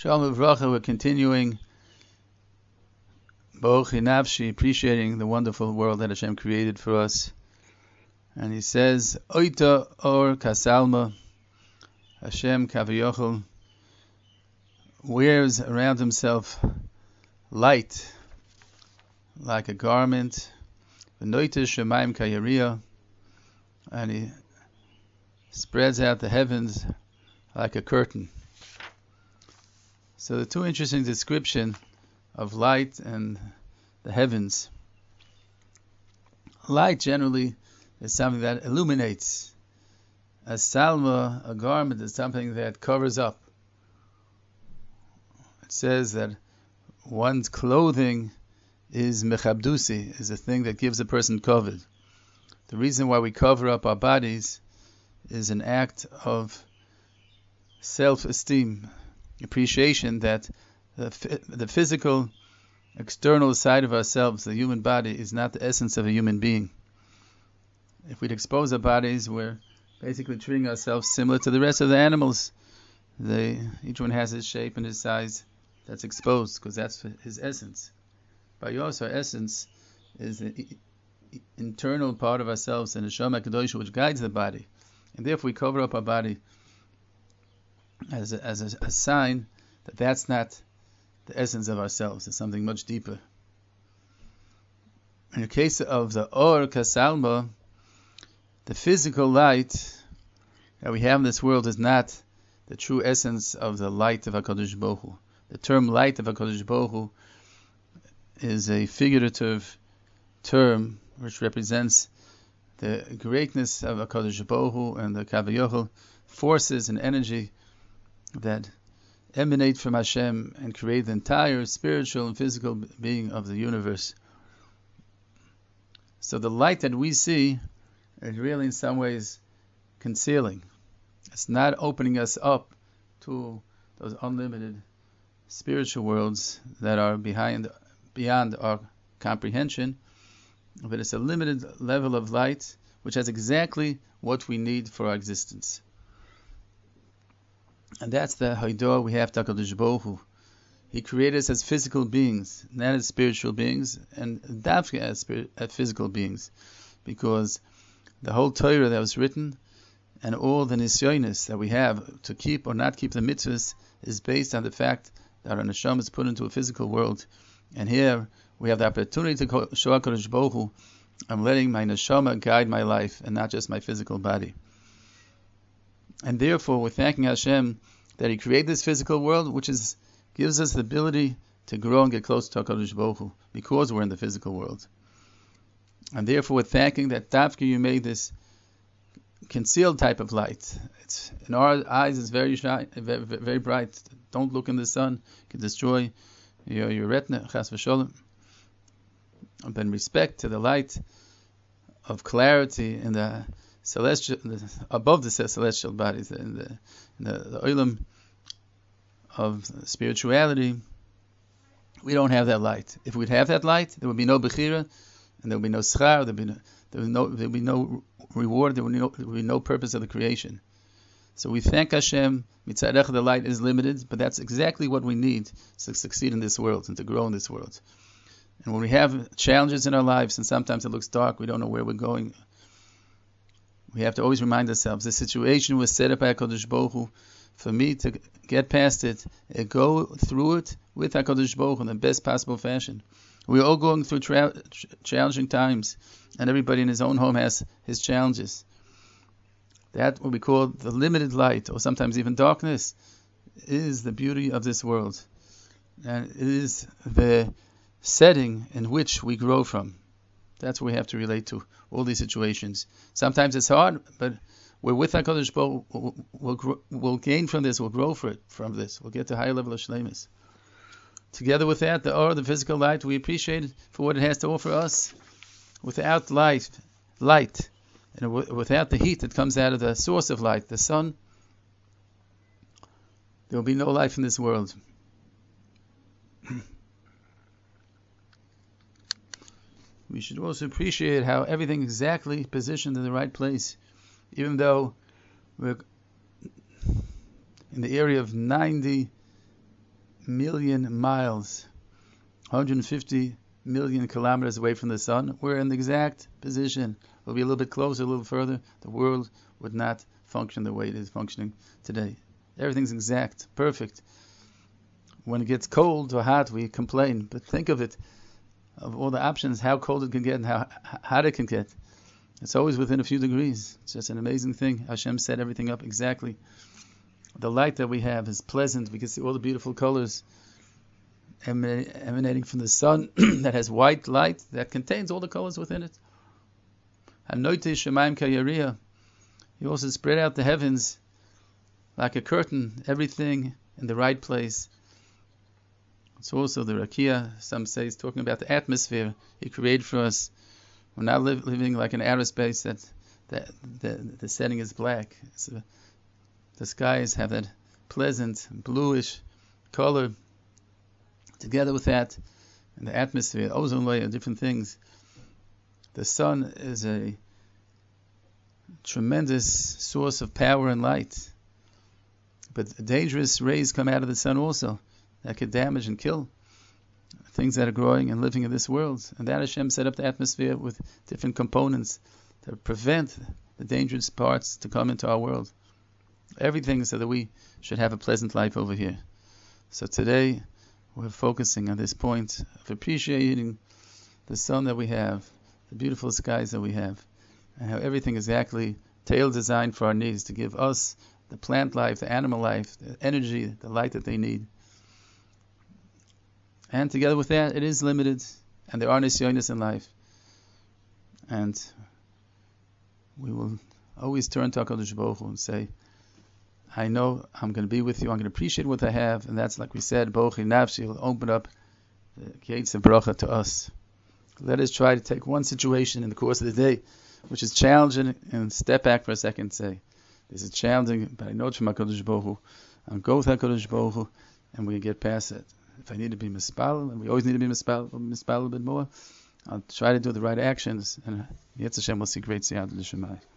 Shalom Uvracha, we're continuing Bo'ochi Nafshi, appreciating the wonderful world that Hashem created for us. And he says, Oita or Kasalma, Hashem Kavayochel wears around himself light like a garment, V'noita Shemaim Kayariya, and he spreads out the heavens like a curtain. So the two interesting description of light and the heavens. Light generally is something that illuminates. A salma, a garment, is something that covers up. It says that one's clothing is mechabdusi, is a thing that gives a person covered. The reason why we cover up our bodies is an act of self-esteem, appreciation that the physical, external side of ourselves, the human body, is not the essence of a human being. If we'd expose our bodies, we're basically treating ourselves similar to the rest of the animals. Each one has his shape and his size that's exposed, because that's his essence. By yours, our essence is the internal part of ourselves, and the Neshama Kedosha, which guides the body. And therefore we cover up our body as a sign that that's not the essence of ourselves. It's something much deeper. In the case of the Or Kasalma, the physical light that we have in this world is not the true essence of the light of HaKadosh Baruch Hu. The term light of HaKadosh Baruch Hu is a figurative term which represents the greatness of HaKadosh Baruch Hu and the Kavayochel forces and energy that emanate from Hashem and create the entire spiritual and physical being of the universe. So the light that we see is really in some ways concealing. It's not opening us up to those unlimited spiritual worlds that are beyond our comprehension, but it's a limited level of light which has exactly what we need for our existence. And that's the Haidah we have to HaKadosh Baruch Hu. He created us as physical beings, not as spiritual beings, and Dafka as physical beings, because the whole Torah that was written and all the nisyonis that we have to keep or not keep the mitzvahs is based on the fact that our neshama is put into a physical world. And here we have the opportunity to show HaKadosh Baruch Hu, I'm letting my neshama guide my life and not just my physical body. And therefore, we're thanking Hashem that He created this physical world, which gives us the ability to grow and get close to HaKadosh Baruch Hu, because we're in the physical world. And therefore, we're thanking that Dafka, you made this concealed type of light. It's in our eyes, it's very shine, very bright. Don't look in the sun; it can destroy your retina. Chas v'sholem. But in respect to the light of clarity in the celestial, above the celestial bodies, in the olam of spirituality, we don't have that light. If we'd have that light, there would be no bechira, and there would be no schar, there would be no reward, there would be no purpose of the creation. So we thank Hashem. Mitzadech, the light is limited, but that's exactly what we need to succeed in this world and to grow in this world. And when we have challenges in our lives, and sometimes it looks dark, we don't know where we're going, we have to always remind ourselves, this situation was set up by HaKadosh Baruch Hu for me to get past it and go through it with HaKadosh Baruch Hu in the best possible fashion. We're all going through challenging times, and everybody in his own home has his challenges. That, what we call the limited light, or sometimes even darkness, is the beauty of this world. And it is the setting in which we grow from. That's what we have to relate to all these situations. Sometimes it's hard, but we're with HaKadosh Baruch Hu. We'll gain from this, we'll grow from this, we'll get to a higher level of shleimus. Together with that, the physical light, we appreciate it for what it has to offer us. Without light, and without the heat that comes out of the source of light, the sun, there will be no life in this world. We should also appreciate how everything is exactly positioned in the right place. Even though we're in the area of 90 million miles, 150 million kilometers away from the sun. We're in the exact position. We'll be a little bit closer, a little further. The world would not function the way it is functioning today. Everything's exact, perfect. When it gets cold or hot, we complain. But think of it, of all the options, how cold it can get and how hot it can get. It's always within a few degrees. It's just an amazing thing. Hashem set everything up exactly. The light that we have is pleasant. We can see all the beautiful colors emanating from the sun that has white light that contains all the colors within it. Hanoite Shemaim Kayariya. He also spread out the heavens like a curtain, everything in the right place. It's also the Rakia, some say, is talking about the atmosphere He created for us. We're not living like in outer space that the setting is black. So the skies have that pleasant bluish color. Together with that, and the atmosphere, ozone layer, different things. The sun is a tremendous source of power and light. But dangerous rays come out of the sun also that could damage and kill things that are growing and living in this world. And that Hashem set up the atmosphere with different components to prevent the dangerous parts to come into our world. Everything so that we should have a pleasant life over here. So today we're focusing on this point of appreciating the sun that we have, the beautiful skies that we have, and how everything is exactly tailor designed for our needs to give us the plant life, the animal life, the energy, the light that they need. And together with that, it is limited, and there are nisyonos in life. And we will always turn to HaKadosh Baruch Hu and say, I know I'm going to be with you, I'm going to appreciate what I have, and that's like we said, Bochi Nafshi will open up the gates of bracha to us. Let us try to take one situation in the course of the day, which is challenging, and step back for a second and say, this is challenging, but I know it's from HaKadosh Baruch Hu. I'll go with HaKadosh Baruch Hu, and we get past it. If I need to be mispal, and we always need to be mispal a little bit more, I'll try to do the right actions, and Yetz Hashem will see great siyata l'shamayim.